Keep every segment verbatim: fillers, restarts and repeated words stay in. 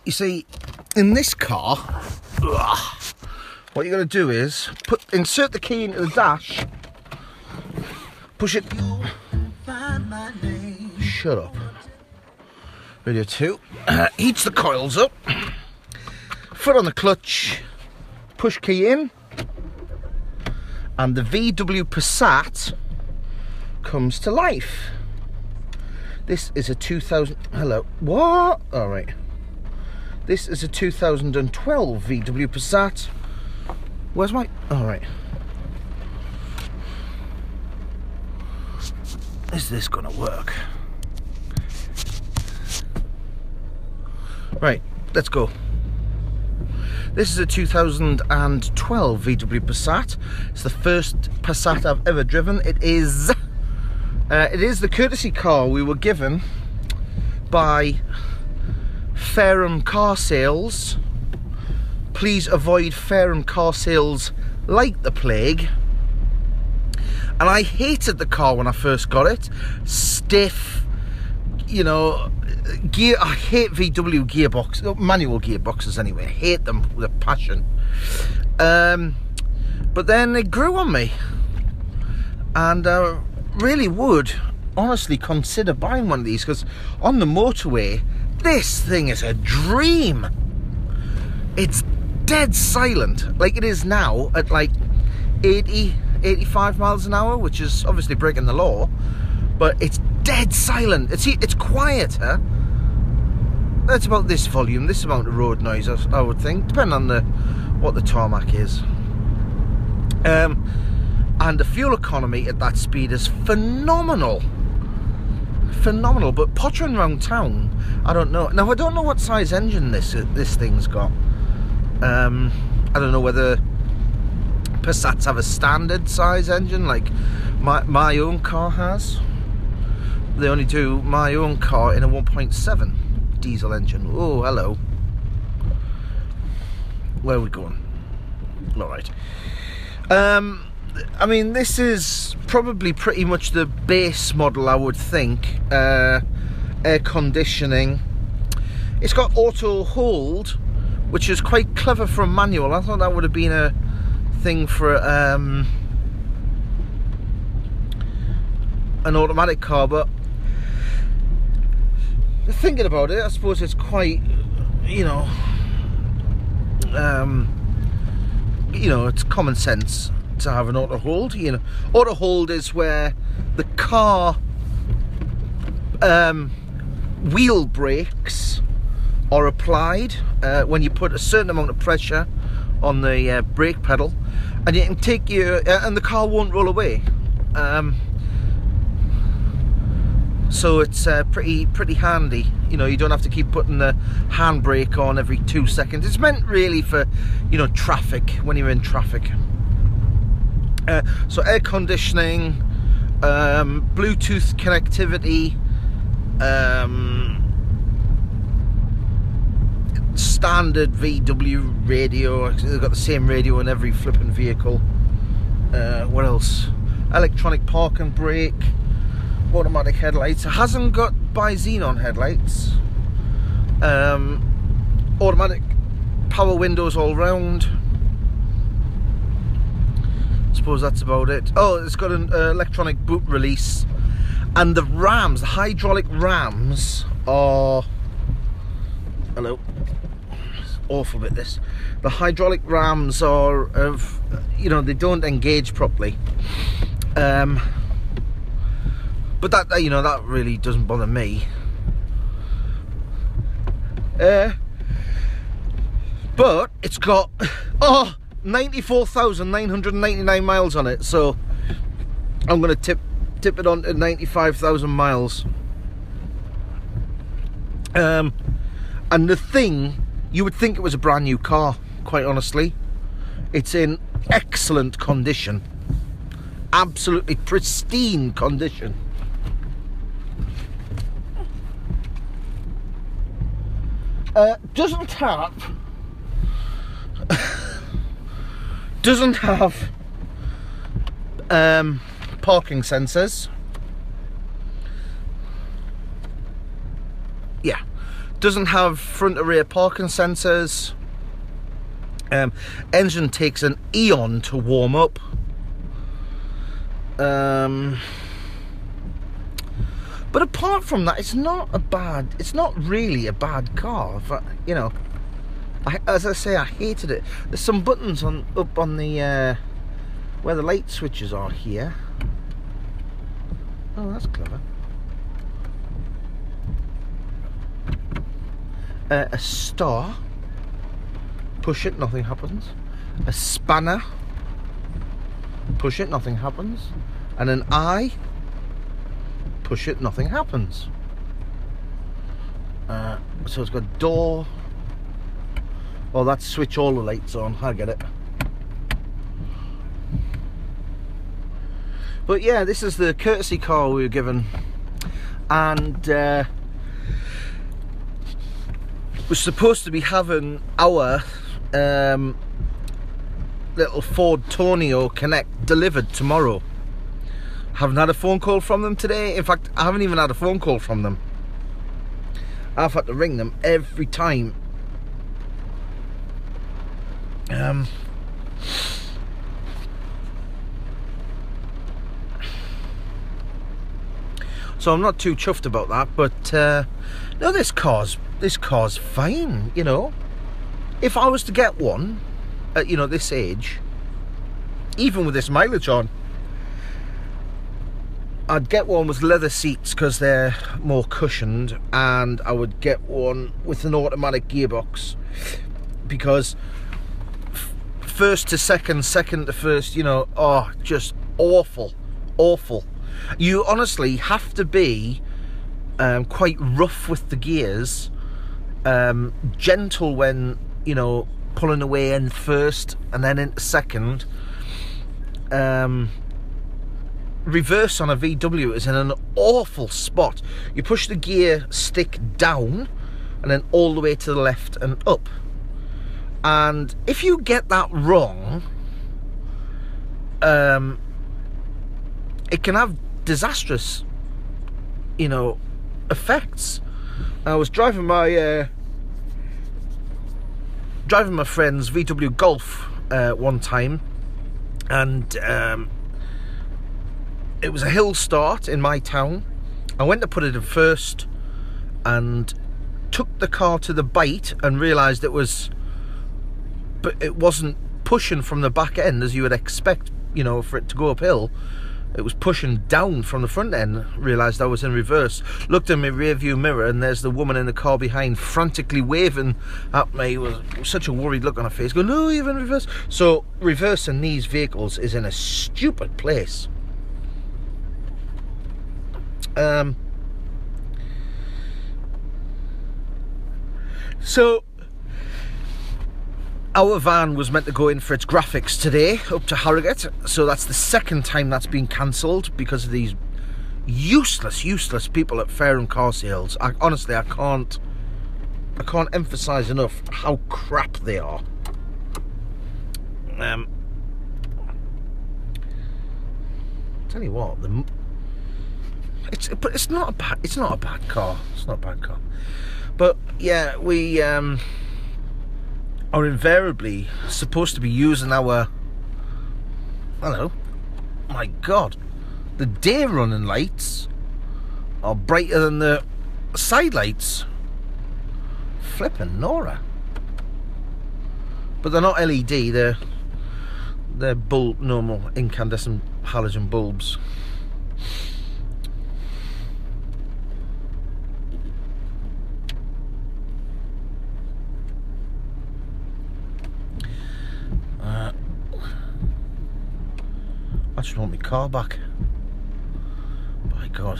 You see, in this car, ugh, what you're going to do is put insert the key into the dash, push it. Shut up. Radio two. Uh, heats the coils up. Foot on the clutch. Push key in. And the V W Passat comes to life. This is a two thousand... Hello. What? All right. This is a two thousand twelve V W Passat. Where's my... All right. Is this going to work? Right, let's go. This is a two thousand twelve V W Passat. It's the first Passat I've ever driven. It is... Uh, it is the courtesy car we were given by Fareham Car Sales. Please avoid Fareham Car Sales like the plague. And I hated the car when I first got it. Stiff, you know, gear. I hate V W gearboxes, manual gearboxes anyway. I hate them with a passion. Um, but then it grew on me. And uh, really would honestly consider buying one of these, because on the motorway this thing is a dream. It's dead silent like it is now at like eighty, eighty-five miles an hour, which is obviously breaking the law, but it's dead silent. It's it's quieter. That's about this volume, this amount of road noise, I, I would think, depending on the what the tarmac is. Um And the fuel economy at that speed is phenomenal. Phenomenal. But pottering around town, I don't know. Now, I don't know what size engine this this thing's got. Um, I don't know whether Passats have a standard size engine like my, my own car has. They only do my own car in a one point seven diesel engine. Oh, hello. Where are we going? All right. Um... I mean, this is probably pretty much the base model, I would think. Uh, air conditioning. It's got auto hold, which is quite clever for a manual. I thought that would have been a thing for um, an automatic car, but thinking about it, I suppose it's quite, you know, um, you know, it's common sense to have an auto hold. You know, auto hold is where the car um, wheel brakes are applied uh, when you put a certain amount of pressure on the uh, brake pedal, and you can take your uh, and the car won't roll away. Um, so it's uh, pretty pretty handy. You know, you don't have to keep putting the handbrake on every two seconds. It's meant really for, you know, traffic, when you're in traffic. Uh, so air conditioning, um, Bluetooth connectivity, um, standard V W radio. They've got the same radio in every flipping vehicle. Uh, what else? Electronic park and brake, automatic headlights. It hasn't got bi-xenon headlights. Um, automatic power windows all round. Suppose that's about it. Oh, it's got an uh, electronic boot release, and the rams, the hydraulic rams, are hello. It's awful bit this. The hydraulic rams are of, you know, they don't engage properly. Um, but that, you know, that really doesn't bother me. Uh, but it's got oh. ninety-four thousand nine hundred ninety-nine miles on it, so I'm going to tip tip it on to ninety-five thousand miles. Um, and the thing, you would think it was a brand new car, quite honestly. It's in excellent condition, absolutely pristine condition. Uh, doesn't have doesn't have um, parking sensors. Yeah, Doesn't have front and rear parking sensors. Um, engine takes an eon to warm up. Um, but apart from that, it's not a bad, it's not really a bad car. But, you know, I, as I say, I hated it. There's some buttons on up on the uh, where the light switches are here. Oh, that's clever. Uh, a star. Push it, nothing happens. A spanner. Push it, nothing happens. And an eye. Push it, nothing happens. Uh, so it's got door. Oh, that's switch all the lights on. I get it. But yeah, this is the courtesy car we were given. And uh, we're supposed to be having our um, little Ford Tourneo Connect delivered tomorrow. Haven't had a phone call from them today. In fact, I haven't even had a phone call from them. I've had to ring them every time. Um, so I'm not too chuffed about that, but uh, no, this car's this car's fine, you know. If I was to get one at, you know, this age, even with this mileage on, I'd get one with leather seats because they're more cushioned, and I would get one with an automatic gearbox because f first to second, second to first, you know, oh, just awful, awful. You honestly have to be um, quite rough with the gears, um, gentle when, you know, pulling away in first and then into second. Um, reverse on a V W is in an awful spot. You push the gear stick down and then all the way to the left and up. And if you get that wrong, um, it can have disastrous, you know, effects. I was driving my uh, driving my friend's V W Golf uh, one time, and um, it was a hill start in my town. I went to put it in first and took the car to the bite and realised it was, but it wasn't pushing from the back end as you would expect, you know, for it to go uphill. It was pushing down from the front end. Realised I was in reverse. Looked in my rear view mirror and there's the woman in the car behind frantically waving at me with such a worried look on her face, going, no, you're in reverse. So reversing these vehicles is in a stupid place. Um, so our van was meant to go in for its graphics today up to Harrogate, so that's the second time that's been cancelled because of these useless, useless people at Fairham car sales. I, honestly, I can't, I can't emphasise enough how crap they are. Um, tell you what, the it's but it's not a bad, it's not a bad car. It's not a bad car, but yeah, we um. are invariably supposed to be using our, hello, my god, the day running lights are brighter than the side lights. Flippin' Nora. But they're not L E D, they're they're bulb, normal incandescent halogen bulbs. I just want my car back. By God.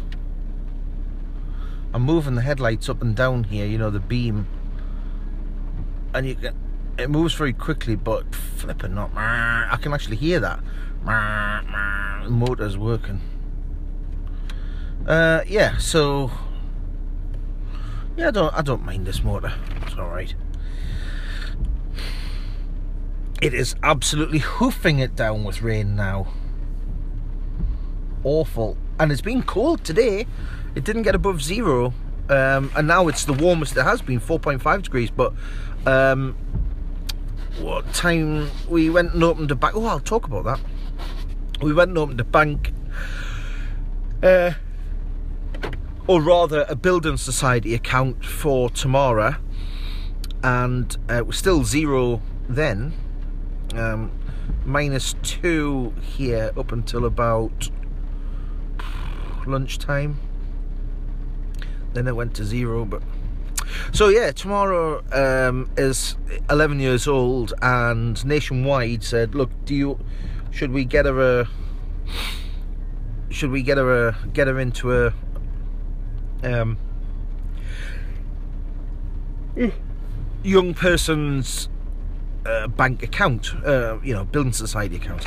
I'm moving the headlights up and down here, you know, the beam. And you can, it moves very quickly, but flipping not. I can actually hear that. The motor's working. Uh, yeah, so yeah, I don't I don't mind this motor. It's alright. It is absolutely hoofing it down with rain now. Awful. And it's been cold today. It didn't get above zero um, and now it's the warmest it has been, four point five degrees. But um, what time we went and opened a bank? Oh, I'll talk about that. We went and opened a bank, uh, or rather a building society account for Tamara, and uh, it was still zero then, um, minus two here up until about lunchtime. Then it went to zero. But so yeah, Tamara um, is eleven years old, and Nationwide said, "Look, do you should we get her a should we get her a get her into a um, young person's uh, bank account, uh, you know, building society account?"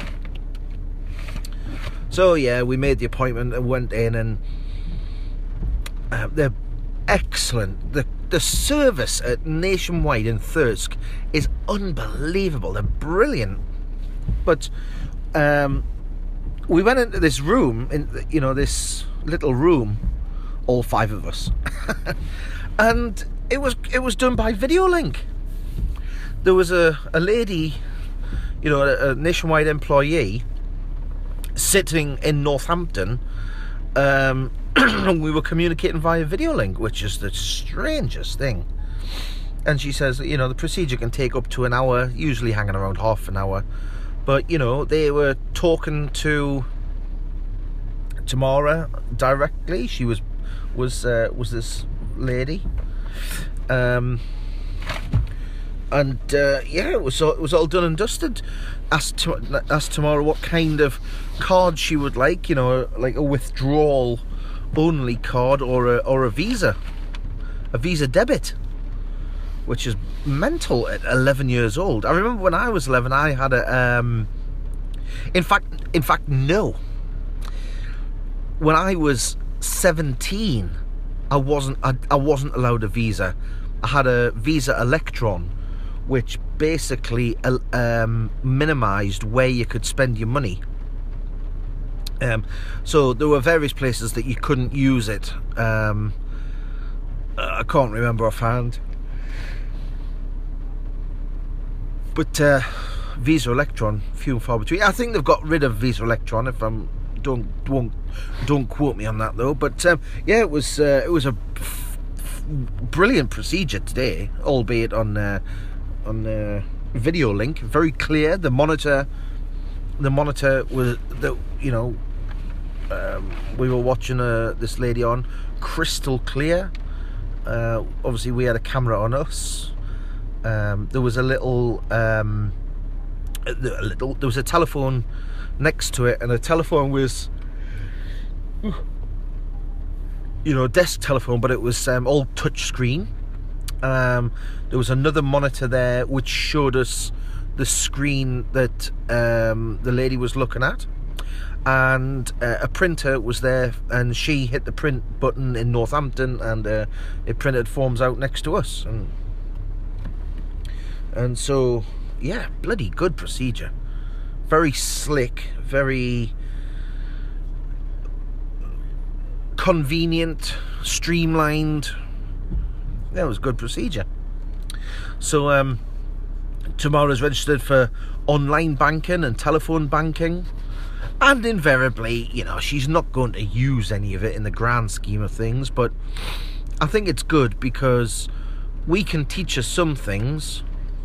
So yeah, we made the appointment and went in, and uh, they're excellent. The the service at Nationwide in Thirsk is unbelievable. They're brilliant. But um, we went into this room, in you know, this little room, all five of us, and it was it was done by video link. There was a, a lady, you know, a, a Nationwide employee, sitting in Northampton, um, and we were communicating via video link, which is the strangest thing. And she says, you know, the procedure can take up to an hour, usually hanging around half an hour. But, you know, they were talking to Tamara directly. She was was uh, was this lady, um, and uh, yeah, it was all, it was all done and dusted. Asked asked Tamara what kind of card she would like, you know, like a withdrawal only card or a or a Visa, a Visa debit, which is mental at eleven years old. I remember when I was eleven, I had a. Um, in fact, in fact, no. When I was seventeen, I wasn't. I, I wasn't allowed a Visa. I had a Visa Electron, which basically um, minimised where you could spend your money. Um, so there were various places that you couldn't use it. Um, I can't remember offhand. But uh, Visa Electron, few and far between. I think they've got rid of Visa Electron. If I'm don't don't don't quote me on that though. But um, yeah, it was uh, it was a f- f- brilliant procedure today, albeit on uh, on uh, video link, very clear. The monitor, the monitor was the you know um, we were watching uh, this lady on, crystal clear. Uh, obviously, we had a camera on us. Um, there was a little, um, a little. There was a telephone next to it, and the telephone was, you know, a desk telephone, but it was um, all touch screen. Um, there was another monitor there which showed us the screen that um, the lady was looking at, and uh, a printer was there, and she hit the print button in Northampton, and uh, it printed forms out next to us, and. And so, yeah, bloody good procedure. Very slick, very convenient, streamlined. That was good procedure. So, um, Tamara's registered for online banking and telephone banking. And invariably, you know, she's not going to use any of it in the grand scheme of things. But I think it's good because we can teach her some things.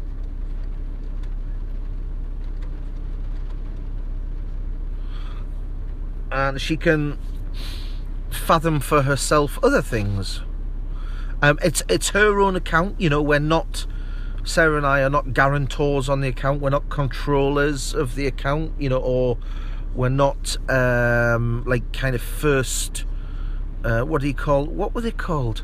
And she can fathom for herself other things. Um, it's it's her own account, you know. We're not, Sarah and I are not guarantors on the account. We're not controllers of the account, you know, or we're not um, like kind of first. Uh, what do you call? What were they called?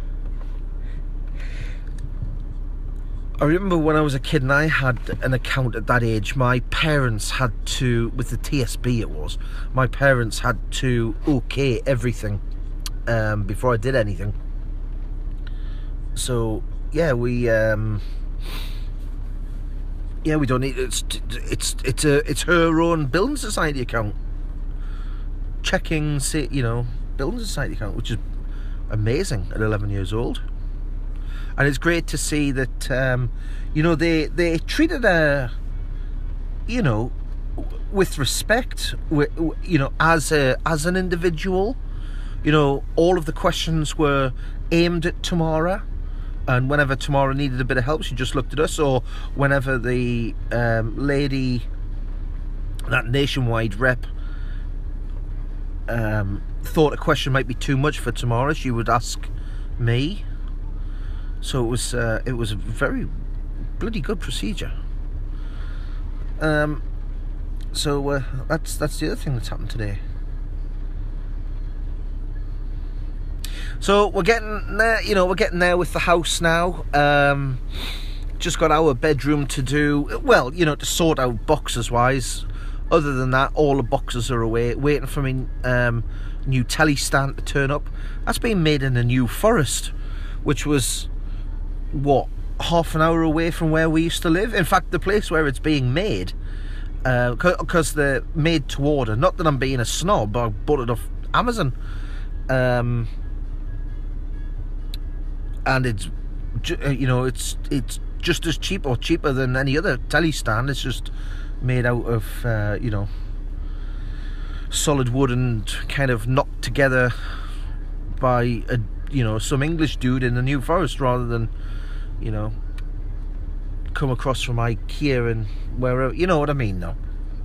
I remember when I was a kid and I had an account at that age, my parents had to, with the T S B it was, my parents had to okay everything um, before I did anything. So, yeah, we, um, yeah, we don't need, it's, it's, it's, a, it's her own building society account. Checking, you know, building society account, which is, amazing at eleven years old. And it's great to see that, um, you know, they, they treated her, you know, with respect, you know, as a as an individual. You know, all of the questions were aimed at Tamara, and whenever Tamara needed a bit of help, she just looked at us, or whenever the um, lady, that nationwide rep, um, thought a question might be too much for Tamara, she would ask me. So it was uh, it was a very bloody good procedure. Um, so uh, that's that's the other thing that's happened today. So we're getting there, you know, we're getting there with the house now. Um, just got our bedroom to do, well, you know, to sort out boxes wise. Other than that, all the boxes are away, waiting for me um, new telly stand to turn up. That's being made in the New Forest, which was, what, half an hour away from where we used to live. In fact, the place where it's being made, because uh, they're made to order. Not that I'm being a snob, I bought it off Amazon. Um, and it's, you know, it's it's just as cheap or cheaper than any other telly stand. It's just made out of, uh, you know, solid wood and kind of knocked together by a, you know, some English dude in the New Forest, rather than, you know, come across from IKEA and wherever, you know what I mean, though.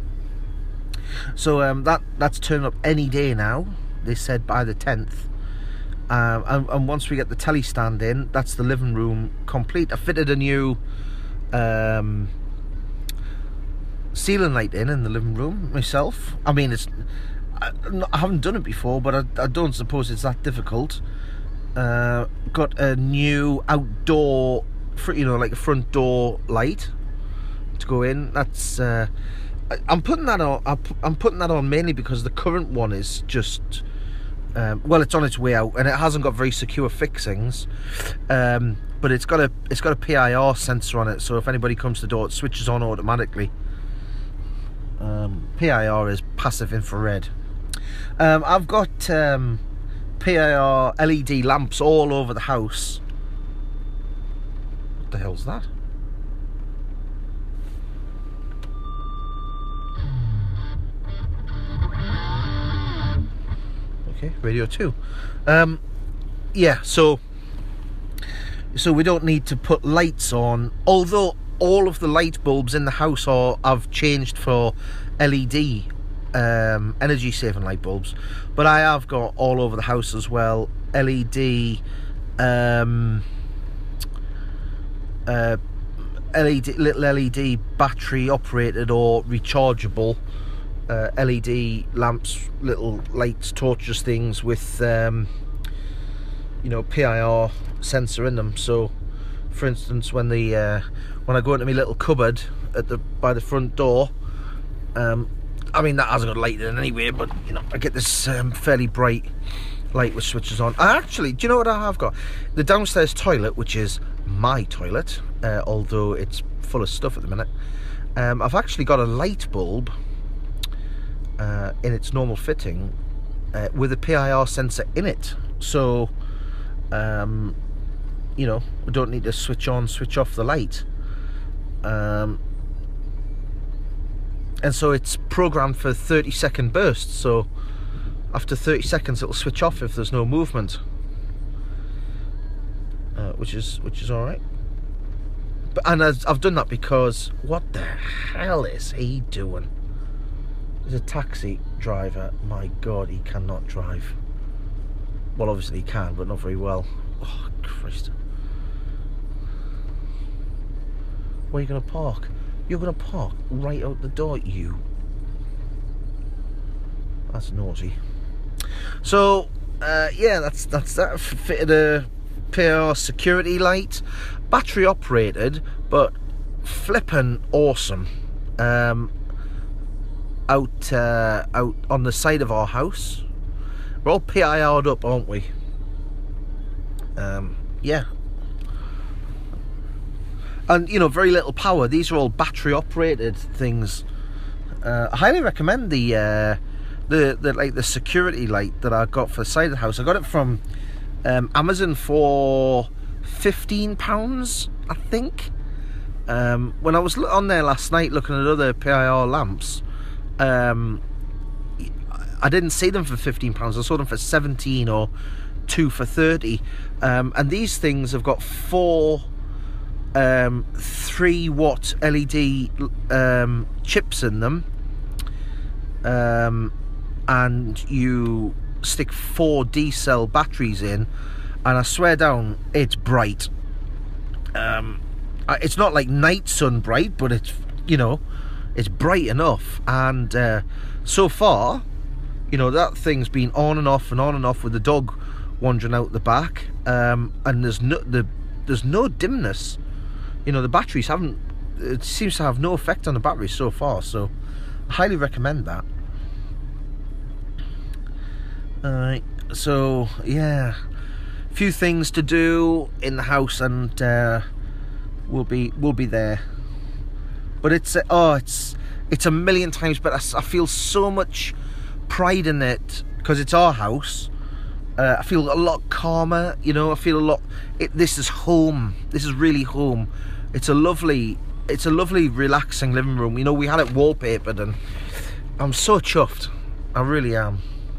So um, that that's turning up any day now. They said by the tenth. Um, and, and once we get the telly stand in, that's the living room complete. I fitted a new um, ceiling light in in the living room myself. I mean, it's I, I haven't done it before, but I, I don't suppose it's that difficult. Uh, got a new outdoor, you know, like a front door light to go in. That's uh, I, I'm putting that on. I'm putting that on mainly because the current one is just. Um, well, it's on its way out, and it hasn't got very secure fixings. Um, but it's got a it's got a P I R sensor on it, so if anybody comes to the door, it switches on automatically. Um, P I R is passive infrared. Um, I've got um, P I R L E D lamps all over the house. What the hell's that? Okay, radio two. Um, yeah, so so we don't need to put lights on, although all of the light bulbs in the house are I've changed for L E D um, energy saving light bulbs, but I have got all over the house as well L E D um, uh, L E D little L E D battery operated or rechargeable Uh, L E D lamps, little lights, torches, things with um, you know, P I R sensor in them. So, for instance, when the uh, when I go into my little cupboard at the by the front door, um, I mean that hasn't got light in anyway, but you know I get this um, fairly bright light which switches on. I actually, do you know what I have got? The downstairs toilet, which is my toilet, uh, although it's full of stuff at the minute. Um, I've actually got a light bulb. Uh, in its normal fitting uh, with a P I R sensor in it, so um, you know, we don't need to switch on switch off the light, um, and so it's programmed for thirty second bursts, so after thirty seconds it'll switch off if there's no movement, uh, which is which is all right. But and I've, I've done that because what the hell is he doing? There's a taxi driver. My God, he cannot drive. Well, obviously he can, but not very well. Oh, Christ. Where are you going to park? You're going to park right out the door, you. That's naughty. So, uh, yeah, that's that's that. Fitted a P I R security light. Battery operated, but flippin' awesome. Um... Out, uh, out on the side of our house. We're all P I R'd up, aren't we? Um, yeah. And, you know, very little power. These are all battery operated things. Uh, I highly recommend the, uh, the, the, like, the security light that I got for the side of the house. I got it from um, Amazon for fifteen pounds, I think. Um, when I was on there last night looking at other P I R lamps, um, I didn't see them for fifteen pounds. I saw them for seventeen or two for thirty. Um, and these things have got four um, three watt L E D um, chips in them. Um, and you stick four D cell batteries in, and I swear down, it's bright. Um, it's not like night sun bright, but it's, you know, it's bright enough. And uh, so far, you know, that thing's been on and off and on and off with the dog wandering out the back, um, and there's no the there's no dimness. You know, the batteries haven't. It seems to have no effect on the batteries so far. So, I highly recommend that. Alright, so yeah, a few things to do in the house, and uh, we'll be we'll be there. But it's uh, oh, it's it's a million times better. I feel so much pride in it because it's our house. Uh, I feel a lot calmer. You know, I feel a lot. It, this is home. This is really home. It's a lovely, it's a lovely, relaxing living room. You know, we had it wallpapered, and I'm so chuffed. I really am.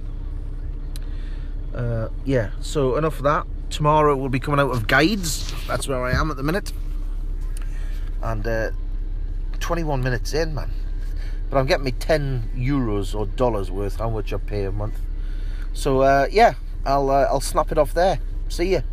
Uh, yeah, so enough of that. Tomorrow we'll be coming out of guides. That's where I am at the minute. And uh, twenty-one minutes in, man. But I'm getting me ten euros or dollars worth, how much I pay a month. So uh, yeah, I'll uh, I'll snap it off there. See ya.